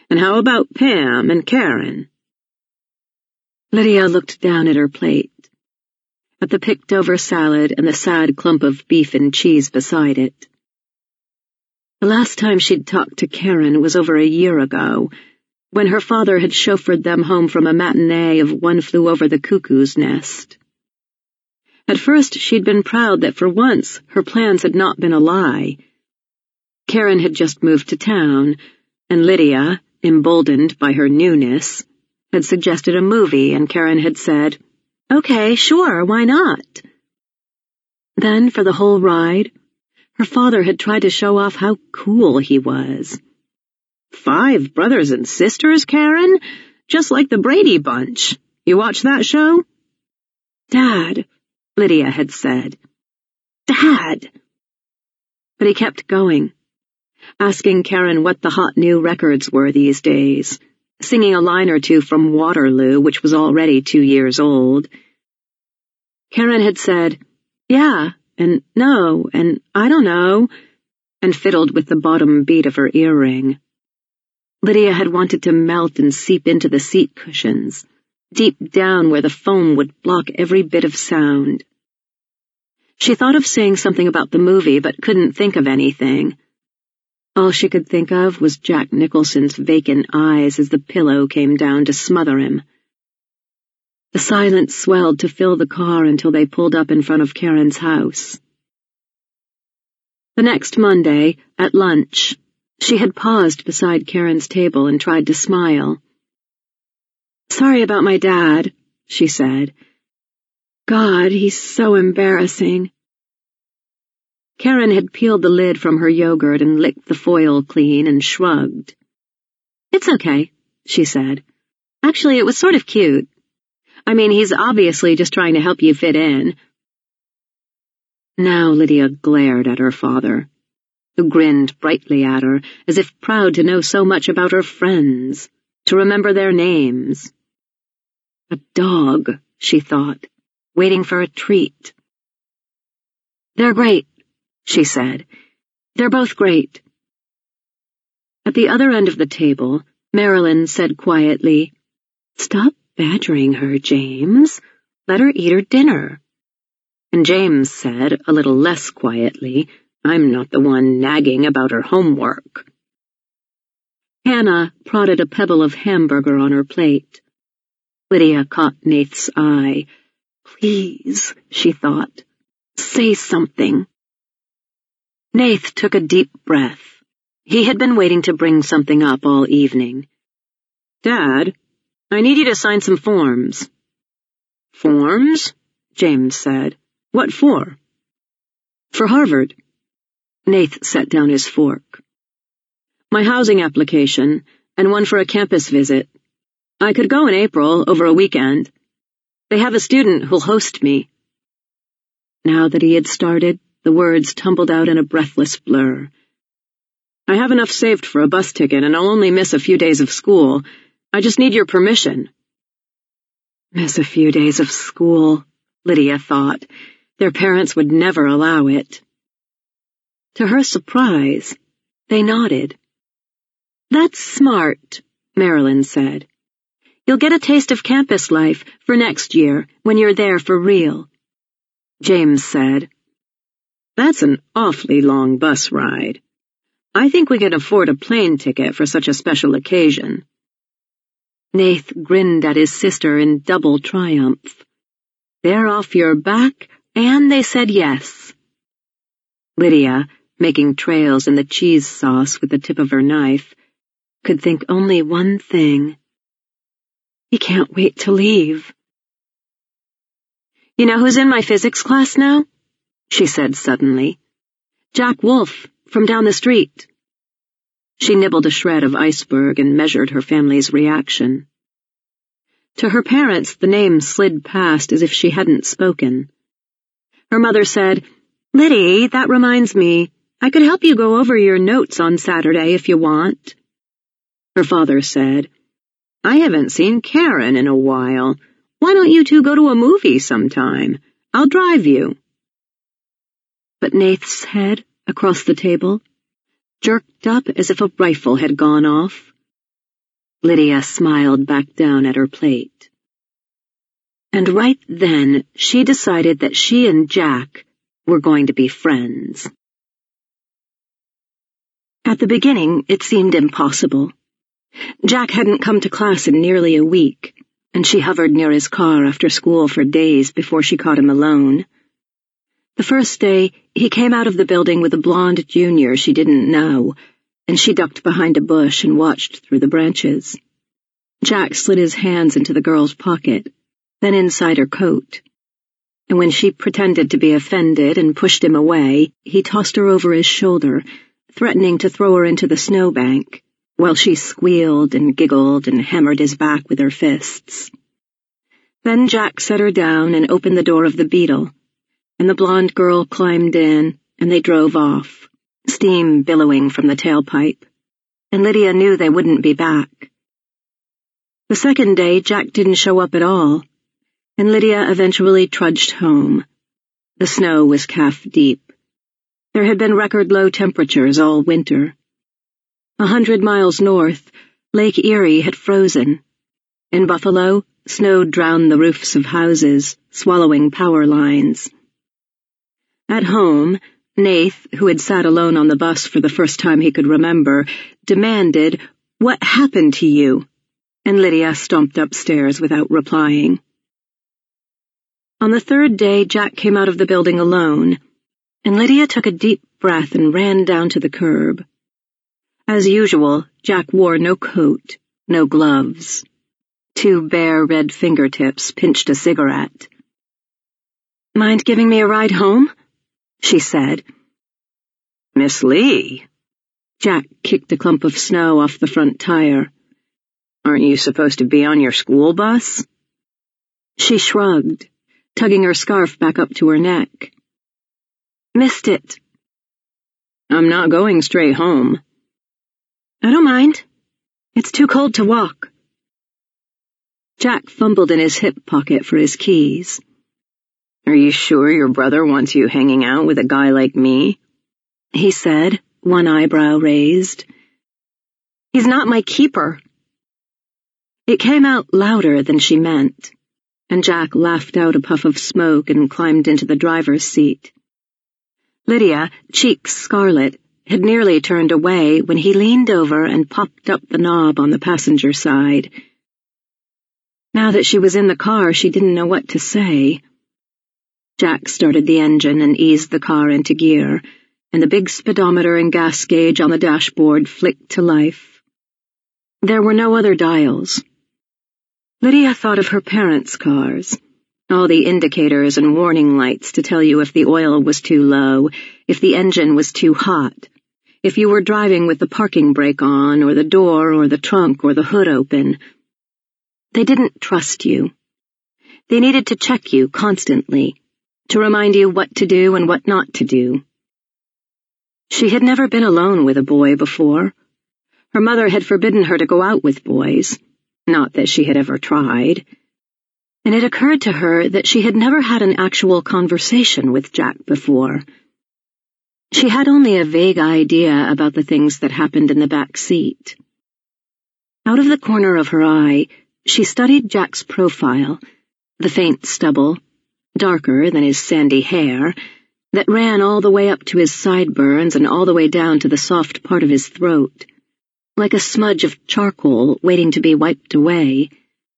And how about Pam and Karen?" Lydia looked down at her plate, at the picked-over salad and the sad clump of beef and cheese beside it. The last time she'd talked to Karen was over a year ago, when her father had chauffeured them home from a matinee of One Flew Over the Cuckoo's Nest. At first she'd been proud that for once her plans had not been a lie. Karen had just moved to town, and Lydia, emboldened by her newness, had suggested a movie, and Karen had said, "Okay, sure, why not?" Then, for the whole ride, her father had tried to show off how cool he was. "5 brothers and sisters, Karen? Just like the Brady Bunch. You watch that show?" "Dad," Lydia had said. "Dad!" But he kept going, asking Karen what the hot new records were these days, singing a line or two from Waterloo, which was already 2 years old. Karen had said, "Yeah," and "no," and "I don't know," and fiddled with the bottom bead of her earring. Lydia had wanted to melt and seep into the seat cushions, deep down where the foam would block every bit of sound. She thought of saying something about the movie, but couldn't think of anything. All she could think of was Jack Nicholson's vacant eyes as the pillow came down to smother him. The silence swelled to fill the car until they pulled up in front of Karen's house. The next Monday, at lunch, she had paused beside Karen's table and tried to smile. "Sorry about my dad," she said. "God, he's so embarrassing." Karen had peeled the lid from her yogurt and licked the foil clean and shrugged. "It's okay," she said. "Actually, it was sort of cute. I mean, he's obviously just trying to help you fit in." Now Lydia glared at her father, who grinned brightly at her, as if proud to know so much about her friends, to remember their names. A dog, she thought, waiting for a treat. "They're great," she said. "They're both great." At the other end of the table, Marilyn said quietly, "Stop badgering her, James. Let her eat her dinner." And James said, a little less quietly, "I'm not the one nagging about her homework." Hannah prodded a pebble of hamburger on her plate. Lydia caught Nath's eye. "Please," she thought, "say something." Nath took a deep breath. He had been waiting to bring something up all evening. "Dad, I need you to sign some forms." "Forms?" James said. "What for?" "For Harvard." Nath set down his fork. "My housing application, and one for a campus visit. I could go in April, over a weekend. They have a student who'll host me." Now that he had started, the words tumbled out in a breathless blur. "I have enough saved for a bus ticket, and I'll only miss a few days of school. I just need your permission." Miss a few days of school, Lydia thought. Their parents would never allow it. To her surprise, they nodded. "That's smart," Marilyn said. "You'll get a taste of campus life for next year when you're there for real." James said, "That's an awfully long bus ride. I think we can afford a plane ticket for such a special occasion." Nath grinned at his sister in double triumph. "They're off your back, and they said yes." Lydia, making trails in the cheese sauce with the tip of her knife, could think only one thing. He can't wait to leave. "You know who's in my physics class now?" she said suddenly. "Jack Wolfe, from down the street." She nibbled a shred of iceberg and measured her family's reaction. To her parents, the name slid past as if she hadn't spoken. Her mother said, "Liddy, that reminds me, I could help you go over your notes on Saturday if you want." Her father said, "I haven't seen Karen in a while. Why don't you two go to a movie sometime? I'll drive you." But Nath's head, across the table, jerked up as if a rifle had gone off. Lydia smiled back down at her plate. And right then, she decided that she and Jack were going to be friends. At the beginning, it seemed impossible. Jack hadn't come to class in nearly a week, and she hovered near his car after school for days before she caught him alone. The first day, he came out of the building with a blonde junior she didn't know, and she ducked behind a bush and watched through the branches. Jack slid his hands into the girl's pocket, then inside her coat. And when she pretended to be offended and pushed him away, he tossed her over his shoulder, threatening to throw her into the snowbank, while she squealed and giggled and hammered his back with her fists. Then Jack set her down and opened the door of the Beetle, and the blonde girl climbed in, and they drove off, steam billowing from the tailpipe, and Lydia knew they wouldn't be back. The second day, Jack didn't show up at all, and Lydia eventually trudged home. The snow was calf-deep. There had been record-low temperatures all winter. 100 miles north, Lake Erie had frozen. In Buffalo, snow drowned the roofs of houses, swallowing power lines. At home, Nath, who had sat alone on the bus for the first time he could remember, demanded, "What happened to you?" And Lydia stomped upstairs without replying. On the third day, Jack came out of the building alone, and Lydia took a deep breath and ran down to the curb. As usual, Jack wore no coat, no gloves. 2 bare red fingertips pinched a cigarette. "Mind giving me a ride home?" she said. "Miss Lee." Jack kicked a clump of snow off the front tire. "Aren't you supposed to be on your school bus?" She shrugged, tugging her scarf back up to her neck. "Missed it." "I'm not going straight home." "I don't mind. It's too cold to walk." Jack fumbled in his hip pocket for his keys. "Are you sure your brother wants you hanging out with a guy like me?" he said, one eyebrow raised. "He's not my keeper." It came out louder than she meant, and Jack laughed out a puff of smoke and climbed into the driver's seat. Lydia, cheeks scarlet, had nearly turned away when he leaned over and popped up the knob on the passenger side. Now that she was in the car, she didn't know what to say. Jack started the engine and eased the car into gear, and the big speedometer and gas gauge on the dashboard flicked to life. There were no other dials. Lydia thought of her parents' cars, all the indicators and warning lights to tell you if the oil was too low, if the engine was too hot, if you were driving with the parking brake on, or the door or the trunk or the hood open. They didn't trust you. They needed to check you constantly, to remind you what to do and what not to do. She had never been alone with a boy before. Her mother had forbidden her to go out with boys, not that she had ever tried. And it occurred to her that she had never had an actual conversation with Jack before. She had only a vague idea about the things that happened in the back seat. Out of the corner of her eye, she studied Jack's profile, the faint stubble, darker than his sandy hair, that ran all the way up to his sideburns and all the way down to the soft part of his throat, like a smudge of charcoal waiting to be wiped away.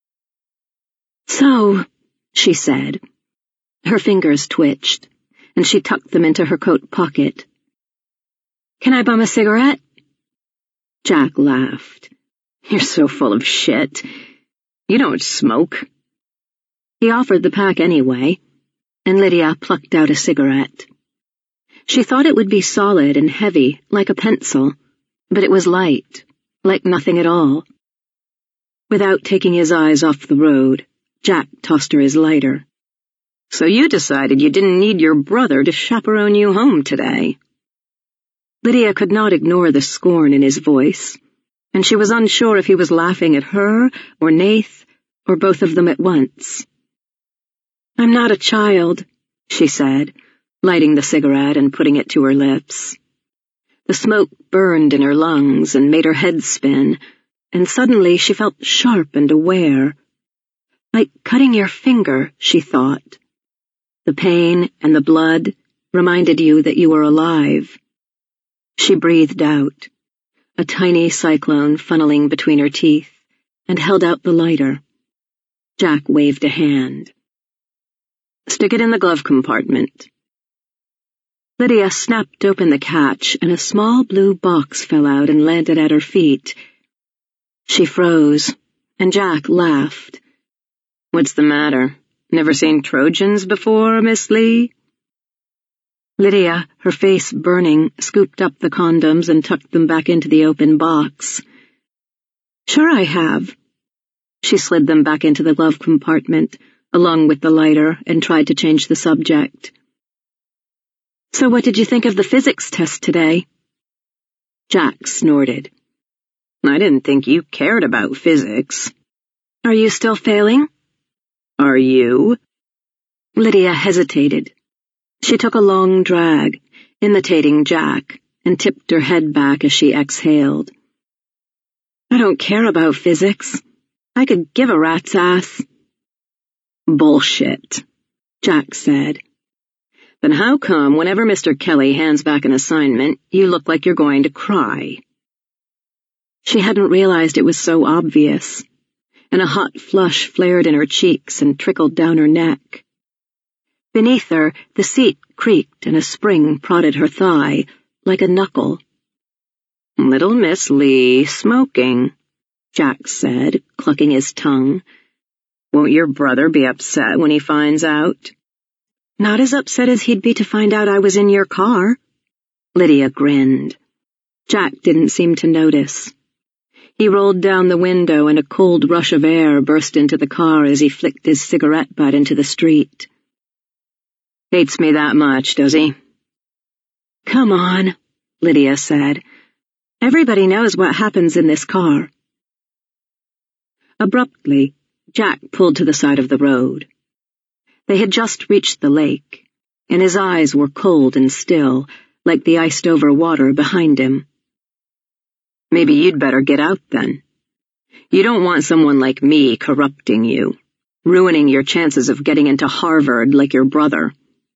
"So," she said. Her fingers twitched, and she tucked them into her coat pocket. "Can I bum a cigarette?" Jack laughed. "You're so full of shit. You don't smoke." He offered the pack anyway, and Lydia plucked out a cigarette. She thought it would be solid and heavy, like a pencil, but it was light, like nothing at all. Without taking his eyes off the road, Jack tossed her his lighter. "So you decided you didn't need your brother to chaperone you home today." Lydia could not ignore the scorn in his voice, and she was unsure if he was laughing at her or Nath or both of them at once. "I'm not a child," she said, lighting the cigarette and putting it to her lips. The smoke burned in her lungs and made her head spin, and suddenly she felt sharp and aware. Like cutting your finger, she thought. The pain and the blood reminded you that you were alive. She breathed out, a tiny cyclone funneling between her teeth, and held out the lighter. Jack waved a hand. "Stick it in the glove compartment." Lydia snapped open the catch, and a small blue box fell out and landed at her feet. She froze, and Jack laughed. "What's the matter? Never seen Trojans before, Miss Lee?" Lydia, her face burning, scooped up the condoms and tucked them back into the open box. "Sure I have." She slid them back into the glove compartment, along with the lighter, and tried to change the subject. "So what did you think of the physics test today?" Jack snorted. "I didn't think you cared about physics." "Are you still failing?" "Are you?" Lydia hesitated. She took a long drag, imitating Jack, and tipped her head back as she exhaled. "I don't care about physics. I could give a rat's ass." "Bullshit," Jack said. "Then how come whenever Mr. Kelly hands back an assignment, you look like you're going to cry?" She hadn't realized it was so obvious, and a hot flush flared in her cheeks and trickled down her neck. Beneath her, the seat creaked and a spring prodded her thigh, like a knuckle. "Little Miss Lee smoking," Jack said, clucking his tongue. "Won't your brother be upset when he finds out?" "Not as upset as he'd be to find out I was in your car." Lydia grinned. Jack didn't seem to notice. He rolled down the window and a cold rush of air burst into the car as he flicked his cigarette butt into the street. "Hates me that much, does he?" "Come on," Lydia said. "Everybody knows what happens in this car." Abruptly, Jack pulled to the side of the road. They had just reached the lake, and his eyes were cold and still, like the iced-over water behind him. "Maybe you'd better get out then. You don't want someone like me corrupting you, ruining your chances of getting into Harvard like your brother."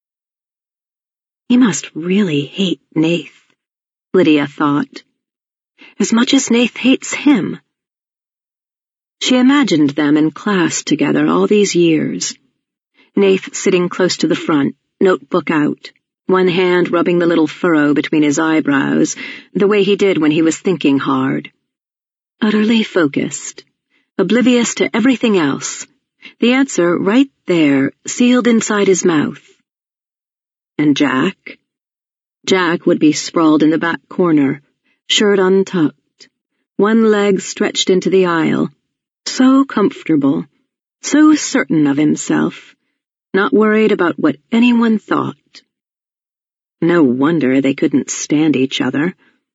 He must really hate Nath, Lydia thought, as much as Nath hates him. She imagined them in class together all these years. Nath sitting close to the front, notebook out, one hand rubbing the little furrow between his eyebrows, the way he did when he was thinking hard. Utterly focused, oblivious to everything else, the answer right there, sealed inside his mouth. And Jack? Jack would be sprawled in the back corner, shirt untucked, one leg stretched into the aisle, so comfortable, so certain of himself, not worried about what anyone thought. No wonder they couldn't stand each other.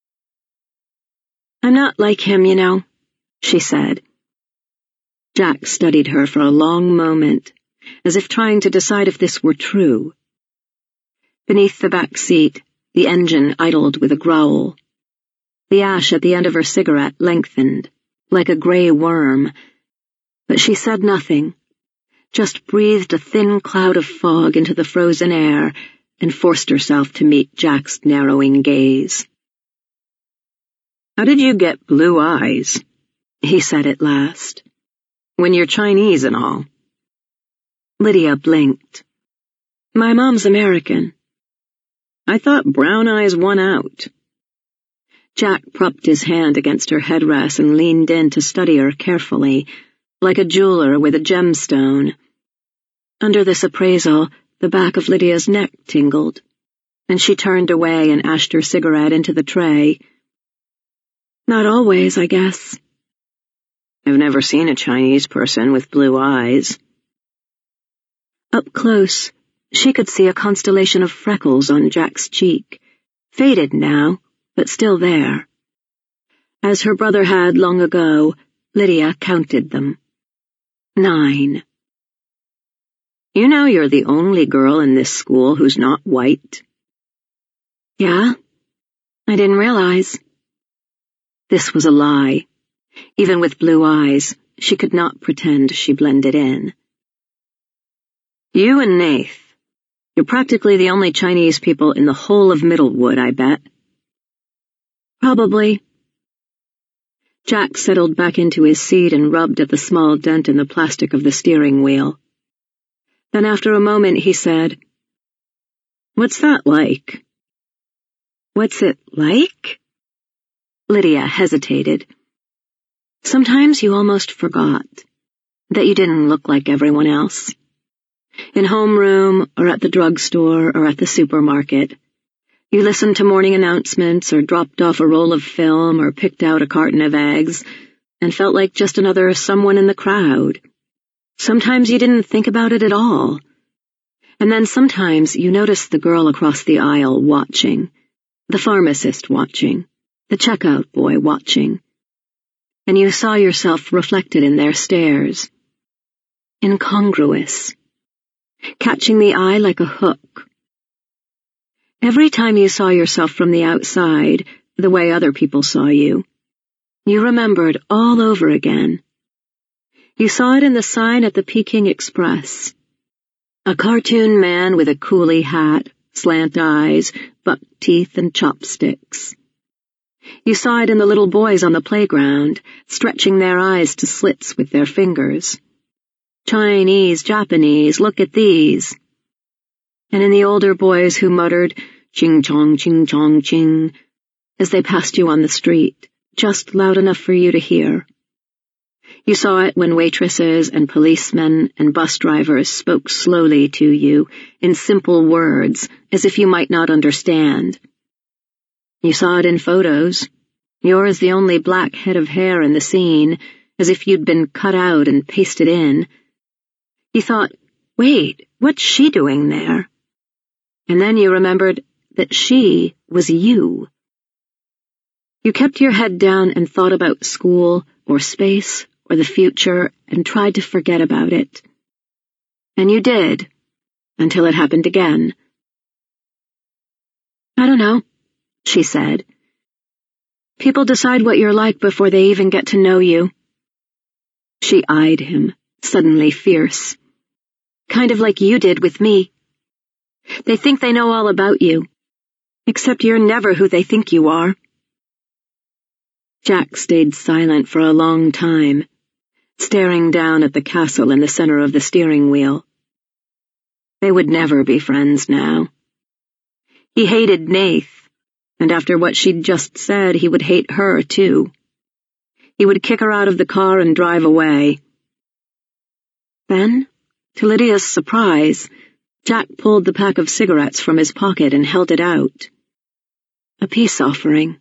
"I'm not like him, you know," she said. Jack studied her for a long moment, as if trying to decide if this were true. Beneath the back seat, the engine idled with a growl. The ash at the end of her cigarette lengthened, like a gray worm, but she said nothing, just breathed a thin cloud of fog into the frozen air and forced herself to meet Jack's narrowing gaze. "How did you get blue eyes?" he said at last. "When you're Chinese and all." Lydia blinked. "My mom's American." "I thought brown eyes won out." Jack propped his hand against her headrest and leaned in to study her carefully, like a jeweler with a gemstone. Under this appraisal, the back of Lydia's neck tingled, and she turned away and ashed her cigarette into the tray. "Not always, I guess." "I've never seen a Chinese person with blue eyes." Up close, she could see a constellation of freckles on Jack's cheek, faded now, but still there. As her brother had long ago, Lydia counted them. 9. "You know you're the only girl in this school who's not white." "Yeah? I didn't realize." This was a lie. Even with blue eyes, she could not pretend she blended in. You and Nath. You're practically the only Chinese people in the whole of Middlewood, I bet. Probably. Jack settled back into his seat and rubbed at the small dent in the plastic of the steering wheel. Then after a moment he said, "What's that like?" "What's it like?" Lydia hesitated. Sometimes you almost forgot that you didn't look like everyone else. In homeroom, or at the drugstore, or at the supermarket, you listened to morning announcements, or dropped off a roll of film, or picked out a carton of eggs, and felt like just another someone in the crowd. Sometimes you didn't think about it at all. And then sometimes you noticed the girl across the aisle watching, the pharmacist watching, the checkout boy watching, and you saw yourself reflected in their stares. Incongruous. Catching the eye like a hook. Every time you saw yourself from the outside, the way other people saw you, you remembered all over again. You saw it in the sign at the Peking Express. A cartoon man with a coolie hat, slant eyes, buck teeth, and chopsticks. You saw it in the little boys on the playground, stretching their eyes to slits with their fingers. Chinese, Japanese, look at these. And in the older boys who muttered, ching chong, ching, as they passed you on the street, just loud enough for you to hear. You saw it when waitresses and policemen and bus drivers spoke slowly to you in simple words, as if you might not understand. You saw it in photos, yours the only black head of hair in the scene, as if you'd been cut out and pasted in. You thought, wait, what's she doing there? And then you remembered that she was you. You kept your head down and thought about school or space or the future and tried to forget about it. And you did, until it happened again. "I don't know," she said. "People decide what you're like before they even get to know you." She eyed him, suddenly fierce. "Kind of like you did with me. They think they know all about you, except you're never who they think you are." Jack stayed silent for a long time, staring down at the castle in the center of the steering wheel. They would never be friends now. He hated Nath, and after what she'd just said, he would hate her, too. He would kick her out of the car and drive away. Then, to Lydia's surprise, Jack pulled the pack of cigarettes from his pocket and held it out. A peace offering.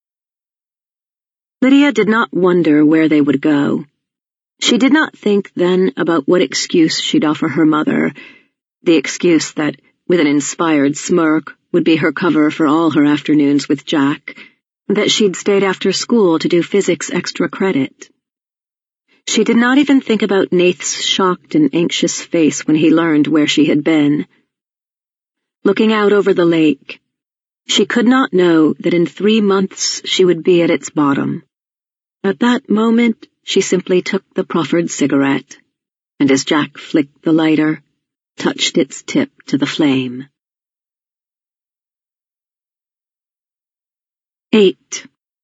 Lydia did not wonder where they would go. She did not think then about what excuse she'd offer her mother, the excuse that, with an inspired smirk, would be her cover for all her afternoons with Jack, that she'd stayed after school to do physics extra credit. She did not even think about Nath's shocked and anxious face when he learned where she had been. Looking out over the lake, she could not know that in 3 months she would be at its bottom. At that moment, she simply took the proffered cigarette, and as Jack flicked the lighter, touched its tip to the flame. 8.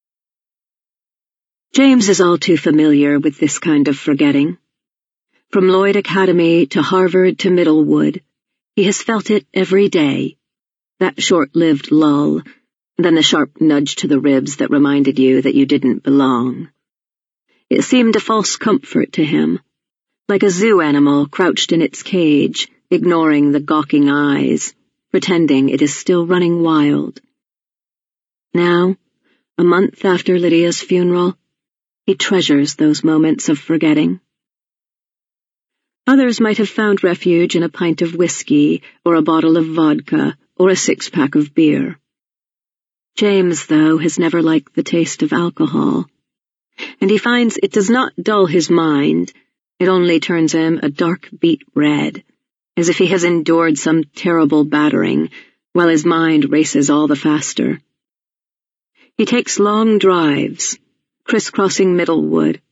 James is all too familiar with this kind of forgetting. From Lloyd Academy to Harvard to Middlewood, he has felt it every day, that short-lived lull, then the sharp nudge to the ribs that reminded you that you didn't belong. It seemed a false comfort to him, like a zoo animal crouched in its cage, ignoring the gawking eyes, pretending it is still running wild. Now, a month after Lydia's funeral, he treasures those moments of forgetting. Others might have found refuge in a pint of whiskey, or a bottle of vodka, or a 6-pack of beer. James, though, has never liked the taste of alcohol, and he finds it does not dull his mind, it only turns him a dark beet red, as if he has endured some terrible battering, while his mind races all the faster. He takes long drives, crisscrossing Middlewood,